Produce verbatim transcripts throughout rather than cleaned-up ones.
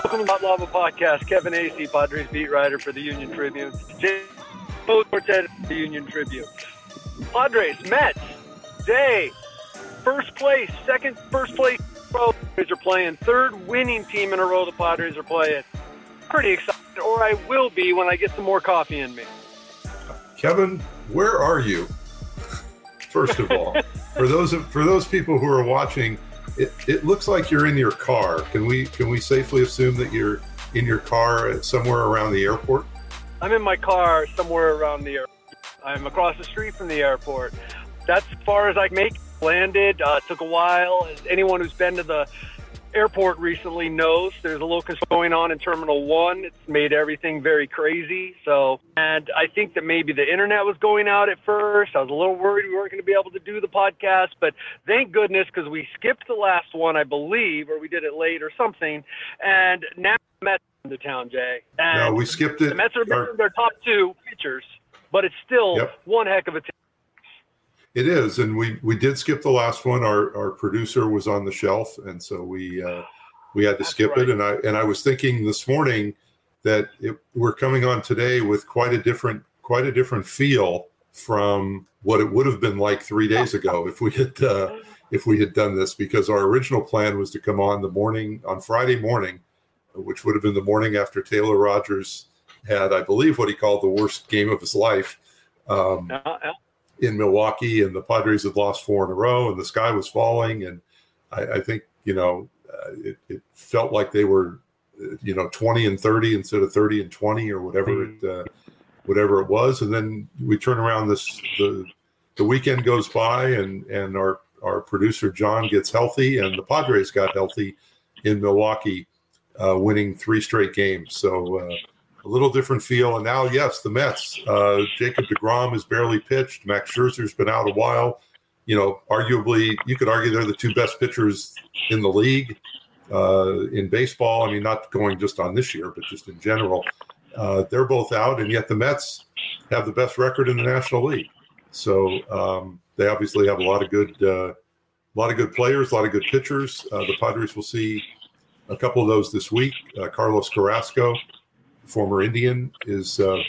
Welcome to Hot Lava Podcast. Kevin Acee, Padres beat writer for the Union Tribune. Jay Portet for the Union Tribune. Padres, Mets, Day, first place, second first place. Padres are playing. Third winning team in a row the Padres are playing. Pretty excited, or I will be when I get some more coffee in me. Kevin, where are you? First of all, for those for those people who are watching, it, it looks like you're in your car. Can we can we safely assume that you're in your car at somewhere around the airport? I'm in my car somewhere around the airport. I'm across the street from the airport. That's as far as I can make. Landed. Uh, took a while. As anyone who's been to the airport recently knows, there's a locust going on in Terminal one. It's made everything very crazy. So, and I think that maybe the internet was going out at first. I was a little worried we weren't going to be able to do the podcast, but thank goodness, because we skipped the last one, I believe, or we did it late or something. And now the Mets are in the town, Jay. And no, we skipped it. The Mets are missing Our, their top two pitchers, but it's still yep. one heck of a team. It is, and we, we did skip the last one. Our our producer was on the shelf, and so we uh, we had to That's skip right. it. And I and I was thinking this morning that it, we're coming on today with quite a different quite a different feel from what it would have been like three days ago if we had uh, if we had done this, because our original plan was to come on the morning on Friday morning, which would have been the morning after Taylor Rogers had, I believe, what he called the worst game of his life. Um, Uh-uh. in Milwaukee, and the Padres had lost four in a row, and the sky was falling. And I, I think, you know, uh, it, it felt like they were, uh, you know, twenty and thirty instead of thirty and twenty or whatever it, uh, whatever it was. And then we turn around this, the, the weekend goes by, and, and our, our producer, John, gets healthy, and the Padres got healthy in Milwaukee, uh, winning three straight games. So, uh, a little different feel. And now, yes, the Mets. Uh, Jacob deGrom has barely pitched. Max Scherzer's been out a while. You know, arguably, you could argue they're the two best pitchers in the league uh, in baseball. I mean, not going just on this year, but just in general. Uh, they're both out, and yet the Mets have the best record in the National League. So um, they obviously have a lot of good, uh, a lot of good players, a lot of good pitchers. Uh, the Padres will see a couple of those this week. Uh, Carlos Carrasco, former Indian, is uh,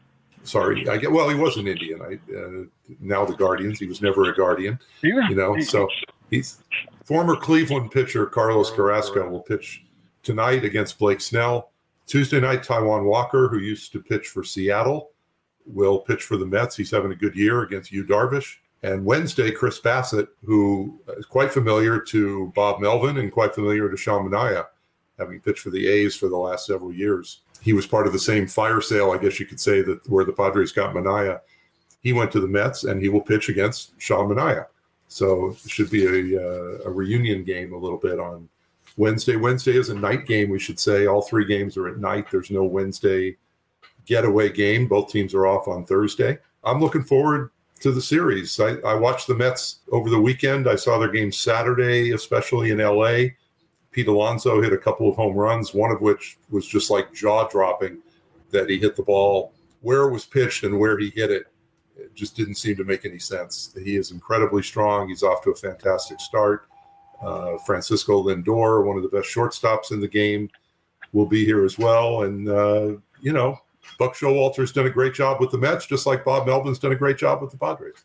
sorry. I get well. He was an Indian. I uh, now the Guardians. He was never a Guardian. You know. So he's former Cleveland pitcher Carlos Carrasco will pitch tonight against Blake Snell. Tuesday night, Taijuan Walker, who used to pitch for Seattle, will pitch for the Mets. He's having a good year against Yu Darvish. And Wednesday, Chris Bassett, who is quite familiar to Bob Melvin and quite familiar to Sean Manaea, having pitched for the A's for the last several years. He was part of the same fire sale, I guess you could say, that where the Padres got Manaea. He went to the Mets, and he will pitch against Sean Manaea. So it should be a, uh, a reunion game a little bit on Wednesday. Wednesday is a night game, we should say. All three games are at night. There's no Wednesday getaway game. Both teams are off on Thursday. I'm looking forward to the series. I, I watched the Mets over the weekend. I saw their game Saturday, especially in L A. Pete Alonso hit a couple of home runs, one of which was just like jaw-dropping, that he hit the ball where it was pitched and where he hit it. It just didn't seem to make any sense. He is incredibly strong. He's off to a fantastic start. Uh, Francisco Lindor, one of the best shortstops in the game, will be here as well. And, uh, you know, Buck Showalter's done a great job with the Mets, just like Bob Melvin's done a great job with the Padres.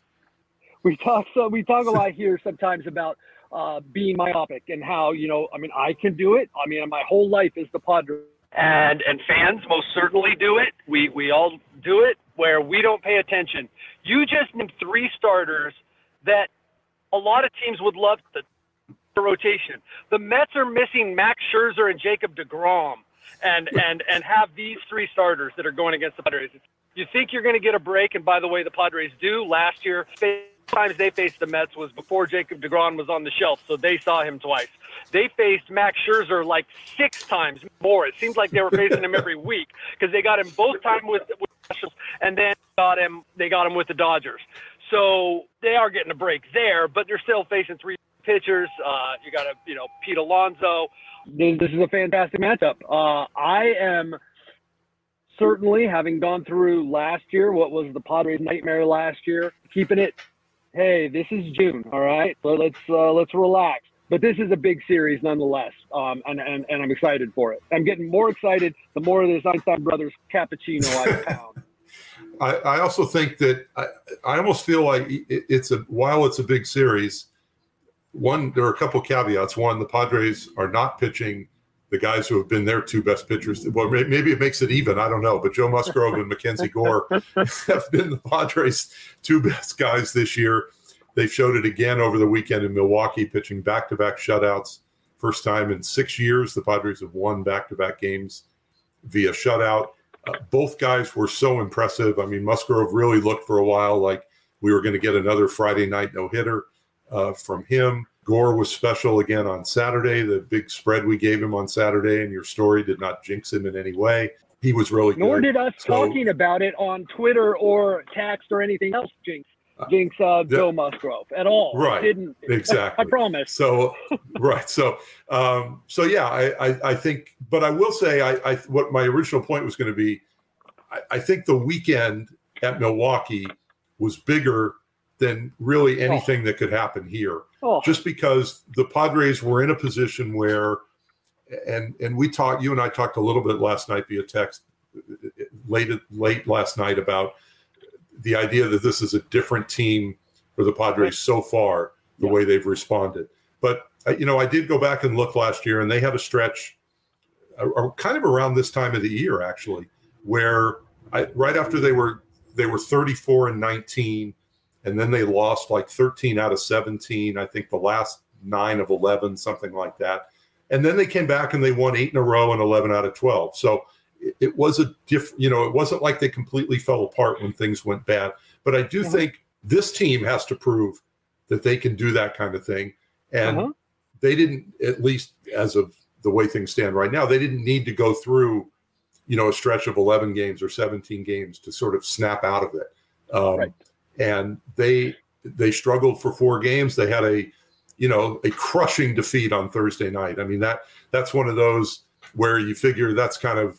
We talk so we talk a lot here sometimes about uh, being myopic and how, you know, I mean, I can do it. I mean, my whole life is the Padres. And and fans most certainly do it. We we all do it where we don't pay attention. You just named three starters that a lot of teams would love to the rotation. The Mets are missing Max Scherzer and Jacob deGrom, and and and have these three starters that are going against the Padres. You think you're going to get a break, and by the way, the Padres do. Last year, times they faced the Mets was before Jacob deGrom was on the shelf, so they saw him twice. They faced Max Scherzer like six times more. It seems like they were facing him every week because they got him both times with, with and then got him. They got him with the Dodgers. So they are getting a break there, but they're still facing three pitchers. Uh, you got a you know Pete Alonso. This, this is a fantastic matchup. Uh, I am certainly, having gone through last year, what was the Padres' nightmare last year, keeping it. Hey, this is June, all right? So let's uh, let's relax. But this is a big series nonetheless, um, and, and, and I'm excited for it. I'm getting more excited the more of this Einstein Brothers cappuccino I pound. I, I also think that I, I almost feel like it, it's a while it's a big series. One, there are a couple caveats. One, the Padres are not pitching the guys who have been their two best pitchers. Well, maybe it makes it even. I don't know. But Joe Musgrove and Mackenzie Gore have been the Padres' two best guys this year. They showed it again over the weekend in Milwaukee, pitching back-to-back shutouts. First time in six years, the Padres have won back-to-back games via shutout. Uh, both guys were so impressive. I mean, Musgrove really looked for a while like we were going to get another Friday night no-hitter uh, from him. Gore was special again on Saturday. The big spread we gave him on Saturday, and your story did not jinx him in any way. He was really Nor good. did us so, talking about it on Twitter or text or anything else jinx. Jinx uh, Joe Musgrove at all. Right. Didn't exactly. I promise. So, right. So, um, so yeah, I, I, I think, but I will say, I, I, what my original point was going to be, I, I think the weekend at Milwaukee was bigger than really anything oh. that could happen here. Oh. Just because the Padres were in a position where, and and we talked, you and I talked a little bit last night via text, late late last night about the idea that this is a different team for the Padres so far, the yeah. way they've responded. But, you know, I did go back and look last year, and they had a stretch uh, kind of around this time of the year, actually, where I, right after they were they were thirty-four and nineteen, and then they lost like thirteen out of seventeen, I think the last nine of eleven, something like that. And then they came back and they won eight in a row and eleven out of twelve. So it was a diff, you know, it wasn't like they completely fell apart when things went bad. But I do uh-huh. think this team has to prove that they can do that kind of thing. And uh-huh. they didn't, at least as of the way things stand right now, they didn't need to go through, you know, a stretch of eleven games or seventeen games to sort of snap out of it. Um, right. And they they struggled for four games. They had a, you know, a crushing defeat on Thursday night. I mean, that that's one of those where you figure that's kind of,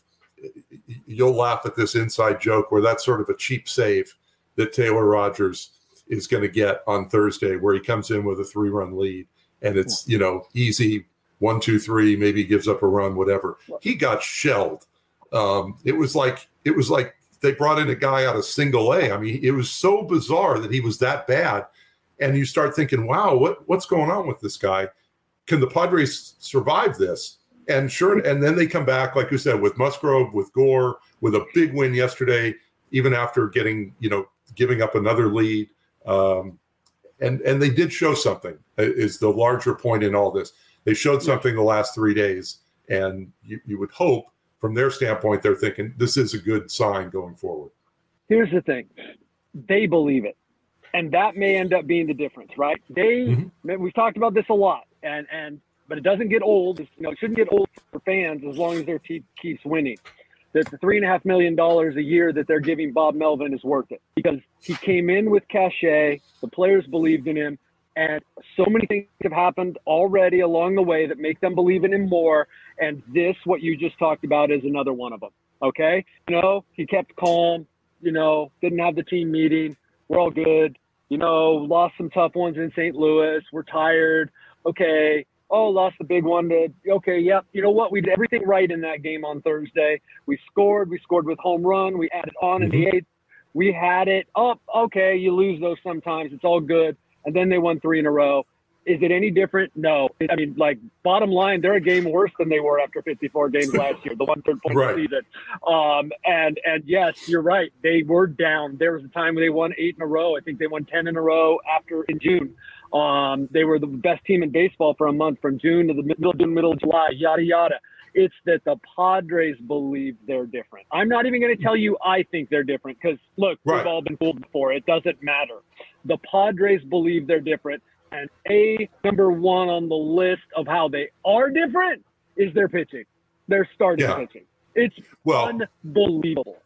you'll laugh at this inside joke where that's sort of a cheap save that Taylor Rogers is going to get on Thursday, where he comes in with a three-run lead and it's, you know, easy one, two, three, maybe gives up a run, whatever. He got shelled. Um, it was like it was like they brought in a guy out of single A. I mean, it was so bizarre that he was that bad. And you start thinking, wow, what what's going on with this guy? Can the Padres survive this? And sure, and then they come back, like you said, with Musgrove, with Gore, with a big win yesterday, even after getting, you know, giving up another lead. Um, and and they did show something, is the larger point in all this. They showed something the last three days, and you, you would hope from their standpoint, they're thinking this is a good sign going forward. Here's the thing. They believe it. And that may end up being the difference, right? They, mm-hmm. we've talked about this a lot, and, and but it doesn't get old. You know, it shouldn't get old for fans as long as their team keeps winning. That the three and a half million dollars a year that they're giving Bob Melvin is worth it, because he came in with cachet. The players believed in him, and so many things have happened already along the way that make them believe in him more. And this, what you just talked about, is another one of them. Okay, you know, he kept calm. You know, didn't have the team meeting. We're all good. You know, lost some tough ones in Saint Louis. We're tired. Okay. Oh, lost the big one. To, okay, yep. You know what? We did everything right in that game on Thursday. We scored. We scored with home run. We added on in the eighth. We had it. Oh, okay, you lose those sometimes. It's all good. And then they won three in a row. Is it any different? No. I mean, like, bottom line, they're a game worse than they were after fifty-four games last year, the one third point right. season. Um, and and yes, you're right. They were down. There was a time where they won eight in a row. I think they won ten in a row after in June. Um, they were the best team in baseball for a month, from June to the middle, middle of July, yada, yada. It's that the Padres believe they're different. I'm not even going to tell you I think they're different, because, look, right. we've all been fooled before. It doesn't matter. The Padres believe they're different. And a number one on the list of how they are different is their pitching, their starting yeah. pitching. It's well, unbelievable.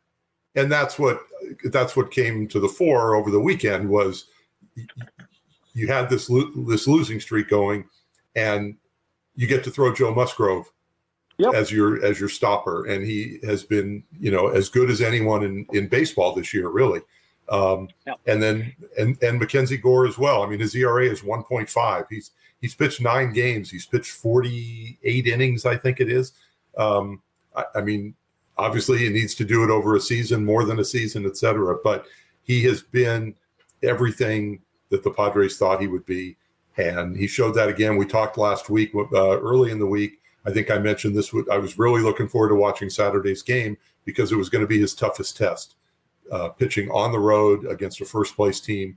And that's what that's what came to the fore over the weekend. Was you had this lo- this losing streak going, and you get to throw Joe Musgrove yep. as your as your stopper, and he has been, you know, as good as anyone in, in baseball this year, really. Um, yep. And then and and Mackenzie Gore as well. I mean, his E R A is one point five. He's he's pitched nine games. He's pitched forty-eight innings, I think it is. Um, I, I mean, obviously he needs to do it over a season, more than a season, et cetera. But he has been everything that the Padres thought he would be. And he showed that again. We talked last week, uh, early in the week. I think I mentioned this. I was really looking forward to watching Saturday's game because it was going to be his toughest test, uh, pitching on the road against a first-place team.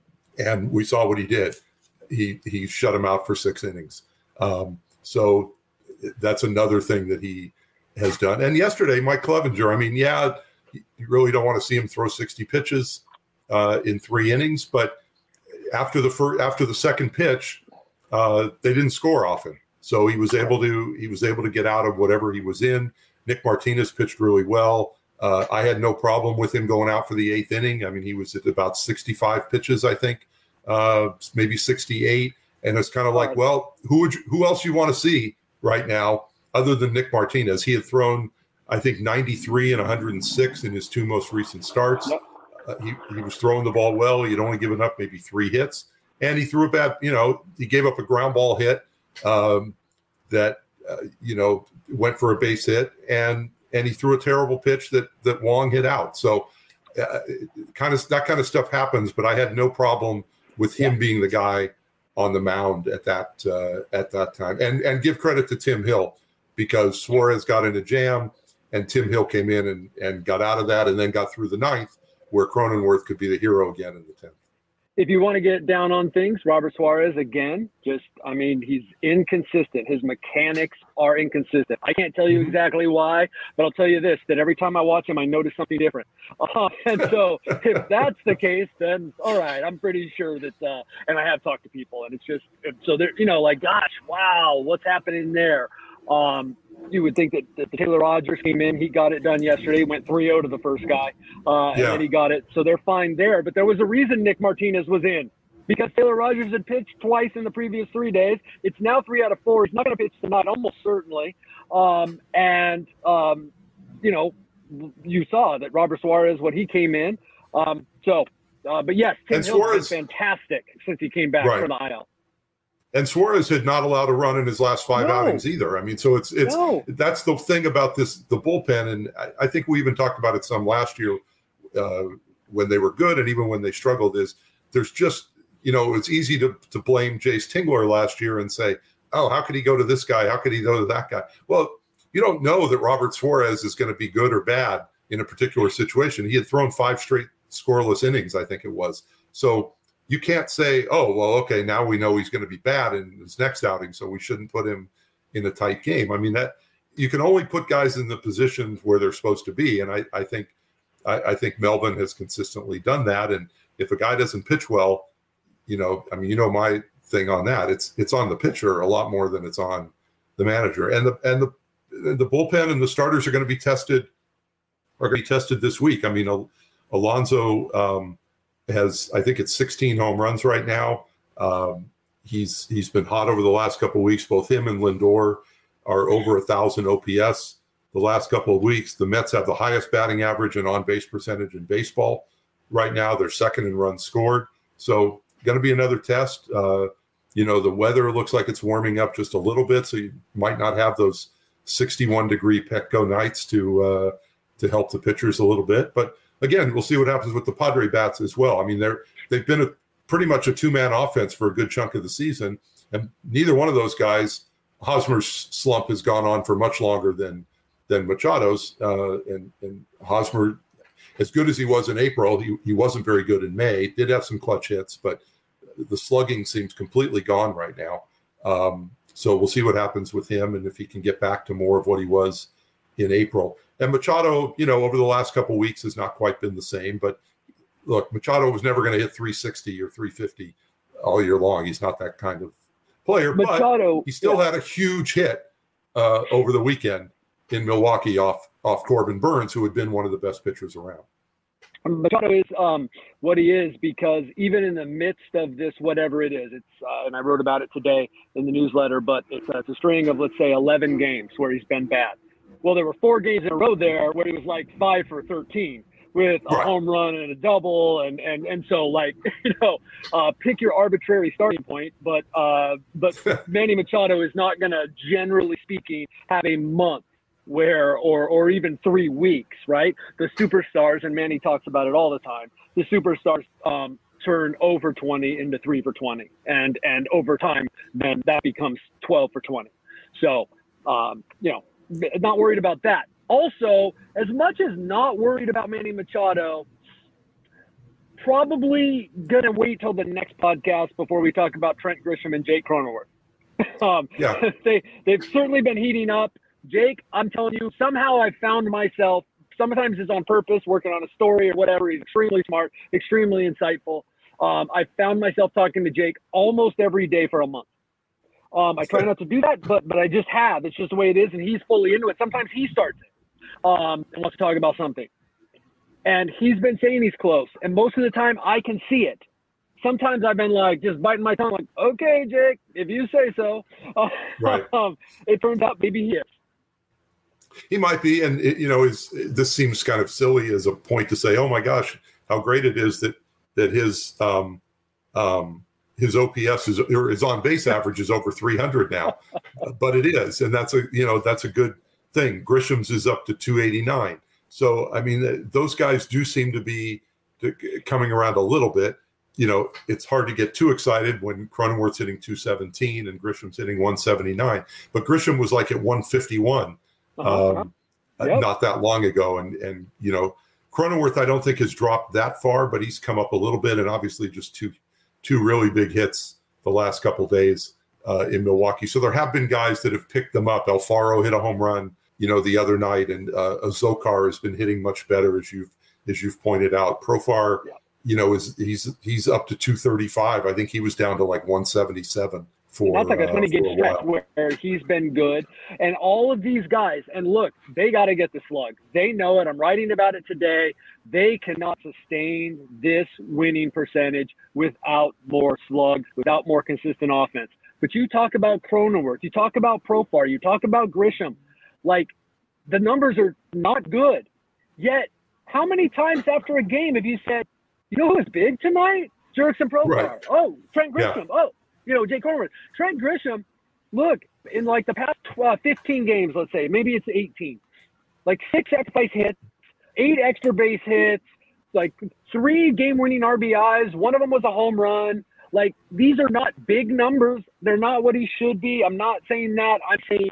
And we saw what he did. He he shut him out for six innings. Um, so that's another thing that he has done. And yesterday, Mike Clevenger, I mean, yeah, you really don't want to see him throw sixty pitches uh, in three innings, but after the first, after the second pitch, uh, they didn't score often. So he was able to he was able to get out of whatever he was in. Nick Martinez pitched really well. Uh, I had no problem with him going out for the eighth inning. I mean, he was at about sixty-five pitches, I think, uh, maybe sixty-eight. And it's kind of like, well, who would you, who else you want to see right now other than Nick Martinez? He had thrown, I think, ninety-three and one hundred six in his two most recent starts. Yep. Uh, he, he was throwing the ball well. He'd only given up maybe three hits. And he threw a bad, you know, he gave up a ground ball hit um, that, uh, you know, went for a base hit. And and he threw a terrible pitch that that Wong hit out. So uh, kind of that kind of stuff happens. But I had no problem with him yeah. being the guy on the mound at that uh, at that time. And and give credit to Tim Hill because Suarez got in a jam and Tim Hill came in and, and got out of that and then got through the ninth, where Cronenworth could be the hero again in the tenth. If you want to get down on things, Robert Suarez, again, just, I mean, he's inconsistent. His mechanics are inconsistent. I can't tell you exactly why, but I'll tell you this, that every time I watch him, I notice something different. Uh, and so if that's the case, then all right, I'm pretty sure that, uh, and I have talked to people, and it's just, so they're, you know, like, gosh, wow, what's happening there? Um, you would think that, that the Taylor Rogers came in, he got it done yesterday, went three oh to the first guy, uh, and yeah. then he got it. So they're fine there. But there was a reason Nick Martinez was in, because Taylor Rogers had pitched twice in the previous three days. It's now three out of four. He's not going to pitch tonight, almost certainly. Um, and, um, you know, you saw that Robert Suarez, when he came in. Um, so, uh, but yes, Tim Hill's been fantastic since he came back right. from the I L. And Suarez had not allowed a run in his last five no. outings either. I mean, so it's it's no. that's the thing about this the bullpen, and I, I think we even talked about it some last year uh, when they were good, and even when they struggled. Is there's just you know it's easy to to blame Jace Tingler last year and say, oh, how could he go to this guy? How could he go to that guy? Well, you don't know that Robert Suarez is going to be good or bad in a particular situation. He had thrown five straight scoreless innings, I think it was. So you can't say, oh, well, okay, now we know he's going to be bad in his next outing, so we shouldn't put him in a tight game. I mean, that you can only put guys in the positions where they're supposed to be, and I, I think I, I think Melvin has consistently done that. And if a guy doesn't pitch well, you know, I mean, you know my thing on that. It's it's on the pitcher a lot more than it's on the manager. And the and the the bullpen and the starters are going to be tested are going to be tested this week. I mean, Al- Alonso. Um, has I think it's sixteen home runs right now. Um, he's he's been hot over the last couple of weeks. Both him and Lindor are over a thousand O P S the last couple of weeks. The Mets have the highest batting average and on base percentage in baseball right now. They're second in runs scored. So going to be another test. Uh, you know, the weather looks like it's warming up just a little bit, so you might not have those sixty-one degree Petco nights to uh, to help the pitchers a little bit, but. Again, we'll see what happens with the Padre bats as well. I mean, they're they've been a, pretty much a two-man offense for a good chunk of the season, and neither one of those guys, Hosmer's slump has gone on for much longer than than Machado's. Uh, and, and Hosmer, as good as he was in April, he, he wasn't very good in May. Did have some clutch hits, but the slugging seems completely gone right now. Um, so we'll see what happens with him and if he can get back to more of what he was in April. And Machado, you know, over the last couple of weeks has not quite been the same. But look, Machado was never going to hit three sixty or three fifty all year long. He's not that kind of player. Machado, but he still yeah. had a huge hit uh, over the weekend in Milwaukee off off Corbin Burns, who had been one of the best pitchers around. Machado is um, what he is because even in the midst of this, whatever it is, it's uh, and I wrote about it today in the newsletter, but it's, uh, it's a string of, let's say, eleven games where he's been bad. Well, there were four games in a row there where he was like five for thirteen. with a Right. home run and a double, and and and so like you know, uh, pick your arbitrary starting point. But uh, but Manny Machado is not going to, generally speaking, have a month where or or even three weeks, right? The superstars, and Manny talks about it all the time. The superstars um, turn over twenty into three for twenty, and and over time, then that becomes twelve for twenty. So um, you know, not worried about that. Also, as much as not worried about Manny Machado, probably gonna wait till the next podcast before we talk about Trent Grisham and Jake Cronenworth. um, Yeah. they they've certainly been heating up. Jake, I'm telling you, somehow I found myself, sometimes it's on purpose, working on a story or whatever. He's extremely smart, extremely insightful. Um, I found myself talking to Jake almost every day for a month. Um, I try not to do that, but but I just have. It's just the way it is, and he's fully into it. Sometimes he starts it um, and wants to talk about something. And he's been saying he's close, and most of the time I can see it. Sometimes I've been like just biting my tongue, like, okay, Jake, if you say so. Uh, Right. um, it turns out maybe he is. He might be, and it, you know, is this seems kind of silly as a point to say, "Oh my gosh, how great it is that that his um, um, his O P S is or his on base average is over three hundred now," but it is, and that's a you know that's a good thing. Grisham's is up to two eighty-nine, so I mean those guys do seem to be coming around a little bit. You know, it's hard to get too excited when Cronenworth's hitting two seventeen and Grisham's hitting one seventy-nine, but Grisham was like at one fifty-one. Uh-huh. Um, Yep. not that long ago. And, and, you know, Cronenworth, I don't think has dropped that far, but he's come up a little bit, and obviously just two, two really big hits the last couple of days uh, in Milwaukee. So there have been guys that have picked them up. Alfaro hit a home run, you know, the other night, and uh, Zokar has been hitting much better, as you've, as you've pointed out. Profar, Yeah. you know, is he's, he's up to two thirty-five. I think he was down to like one seventy-seven. For, That's like a uh, twenty game for a stretch while. where he's been good. And all of these guys, and look, they got to get the slug. They know it. I'm writing about it today. They cannot sustain this winning percentage without more slugs, without more consistent offense. But you talk about Cronenworth, you talk about Profar, you talk about Grisham. Like, the numbers are not good. Yet, how many times after a game have you said, you know who's big tonight? Jurickson Profar. Right. Oh, Trent Grisham. Yeah. Oh. You know, Jake Cronenworth, Trent Grisham, look, in like the past uh, fifteen games, let's say, maybe it's eighteen, like six extra base hits, eight extra base hits, like three game-winning R B Is. One of them was a home run. Like, these are not big numbers. They're not what he should be. I'm not saying that. I'm saying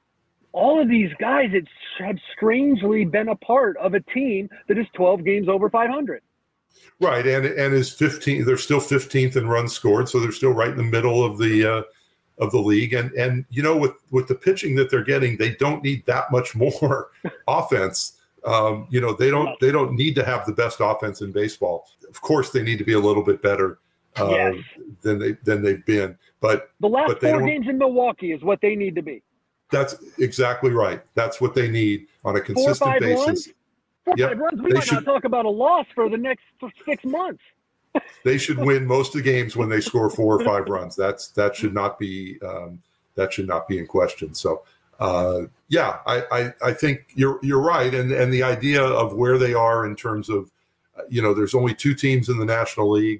all of these guys it's, have strangely been a part of a team that is twelve games over five hundred. Right, and and is fifteen. They're still fifteenth in runs scored, so they're still right in the middle of the uh, of the league. And and you know, with with the pitching that they're getting, they don't need that much more offense. Um, you know, they don't they don't need to have the best offense in baseball. Of course, they need to be a little bit better uh, Yes. than they than they've been. But The last but they four don't- games in Milwaukee is what they need to be. that's exactly right. That's what they need on a consistent five basis. runs? Four Yep. five runs. We They might should- not talk about a loss for the next six months. They should win most of the games when they score four or five runs. That's that should not be um, that should not be in question. So uh, yeah, I, I I think you're you're right, and and the idea of where they are in terms of uh, you know, there's only two teams in the National League,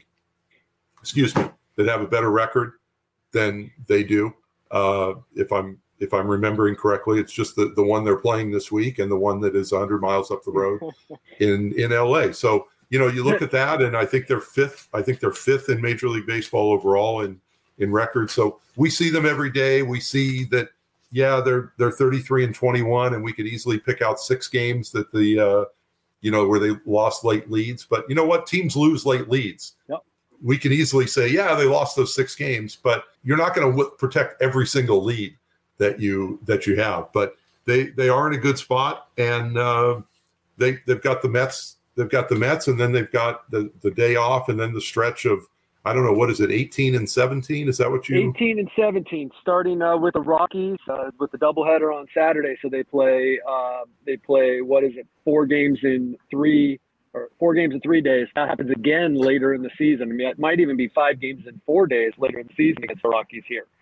excuse me, that have a better record than they do. Uh, if I'm if I'm remembering correctly, it's just the the one they're playing this week and the one that is one hundred miles up the road in in L A. So. You know, you look at that, and I think they're fifth. I think they're fifth in Major League Baseball overall in in records. So we see them every day. We see that, yeah, they're they're thirty-three and twenty-one, and we could easily pick out six games that the, uh, you know, where they lost late leads. But you know what? Teams lose late leads. Yep. We can easily say, yeah, they lost those six games, but you're not going to w- protect every single lead that you that you have. But they they are in a good spot, and uh, they they've got the Mets. They've got the Mets, and then they've got the, the day off, and then the stretch of, I don't know, what is it, eighteen and seventeen? Is that what you? eighteen and seventeen, starting uh, with the Rockies uh, with the doubleheader on Saturday. So they play, uh, they play, what is it, four games in three, or four games in three days. That happens again later in the season. I mean, it might even be five games in four days later in the season against the Rockies here.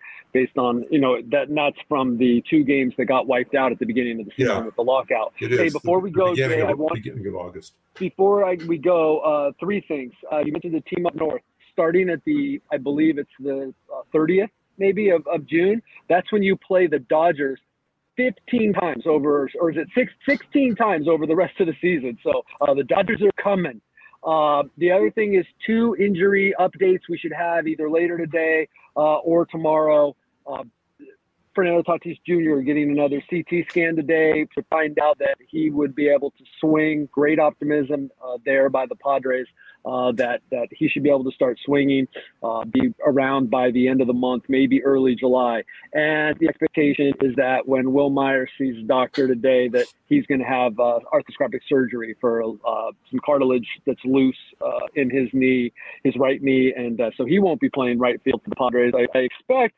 based on, you know, that and that's from the two games that got wiped out at the beginning of the season Yeah. with the lockout. It is. Hey, before the, we go, the beginning, Jay, of, I want, beginning of August. before I, we go, uh, three things. Uh, you mentioned the team up north, starting at the, I believe it's the uh, thirtieth maybe of, of June. That's when you play the Dodgers fifteen times over, or is it six, sixteen times over the rest of the season. So uh, the Dodgers are coming. Uh, the other thing is two injury updates we should have either later today uh, or tomorrow. Uh, Fernando Tatis Junior getting another C T scan today to find out that he would be able to swing. Great optimism uh, there by the Padres uh, that that he should be able to start swinging, uh, be around by the end of the month, maybe early July. And the expectation is that when Will Myers sees a doctor today, that he's going to have uh, arthroscopic surgery for uh, some cartilage that's loose uh, in his knee, his right knee, and uh, so he won't be playing right field for the Padres. I, I expect.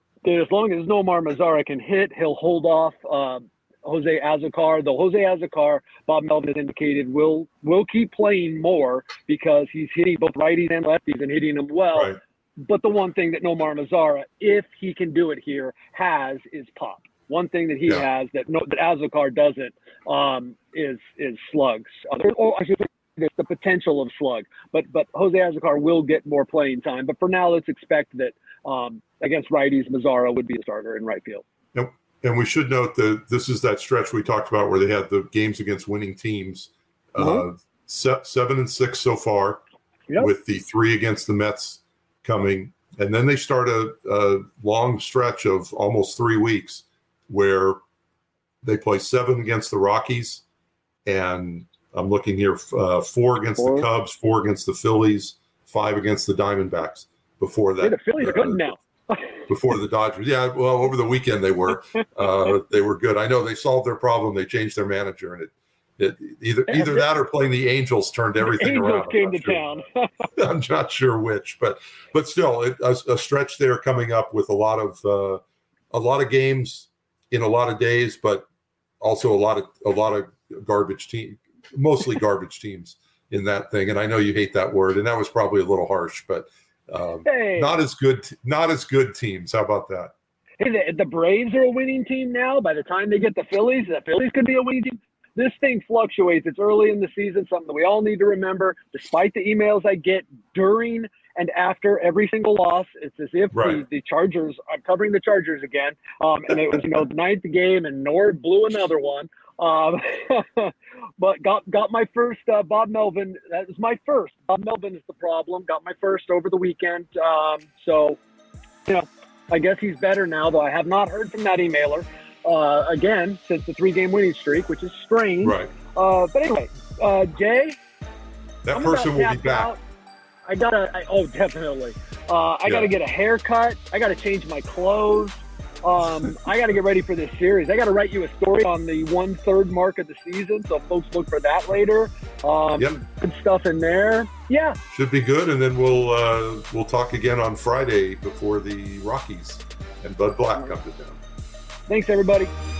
As long as Nomar Mazara can hit, he'll hold off uh, Jose Azocar. Though Jose Azocar, Bob Melvin has indicated, will will keep playing more because he's hitting both righties and lefties and hitting them well. Right. But the one thing that Nomar Mazara, if he can do it here, has is pop. One thing that he Yeah. has that no, that Azocar doesn't um, is is slugs. Uh, there- or I should say there's the potential of slug. But but Jose Azocar will get more playing time. But for now, let's expect that um, against righties, Mazara would be a starter in right field. Yep. And we should note that this is that stretch we talked about where they had the games against winning teams, Mhm. uh, se- seven and six so far, Yep. with the three against the Mets coming. And then they start a, a long stretch of almost three weeks where they play seven against the Rockies. And I'm looking here, uh, four against Four. the Cubs, four against the Phillies, five against the Diamondbacks before that. Hey, the Phillies are good uh, now. Before the Dodgers. Yeah, well, over the weekend they were uh, they were good. I know they solved their problem. They changed their manager, and it, it either either that or playing the Angels turned everything Angels around. I'm came not to sure. town. I'm not sure which, but but still, it, a, a stretch there coming up with a lot of uh, a lot of games in a lot of days, but also a lot of a lot of garbage team, mostly garbage teams in that thing. And I know you hate that word, and that was probably a little harsh, but. Um, Hey. Not as good, not as good teams. How about that? Hey, the, the Braves are a winning team now. By the time they get the Phillies, the Phillies could be a winning team. This thing fluctuates. It's early in the season, something that we all need to remember. Despite the emails I get during and after every single loss, it's as if Right. the, the Chargers, I'm covering the Chargers again, um, and it was, you know, the ninth game, and Nord blew another one. Um, but got got my first uh, Bob Melvin. That was my first. Bob Melvin is the problem. Got my first over the weekend. Um, so, you know, I guess he's better now, though I have not heard from that emailer uh, again since the three-game winning streak, which is strange. Right. Uh, but anyway, uh, Jay, That I'm person about will be tapped back. out. I gotta. I, oh, definitely. Uh, I Yeah. gotta get a haircut. I gotta change my clothes. Um, I gotta get ready for this series. I gotta write you a story on the one-third mark of the season, so folks look for that later. Um, Yep. Good stuff in there. Yeah. Should be good, and then we'll uh, we'll talk again on Friday before the Rockies and Bud Black come to town. Thanks, everybody.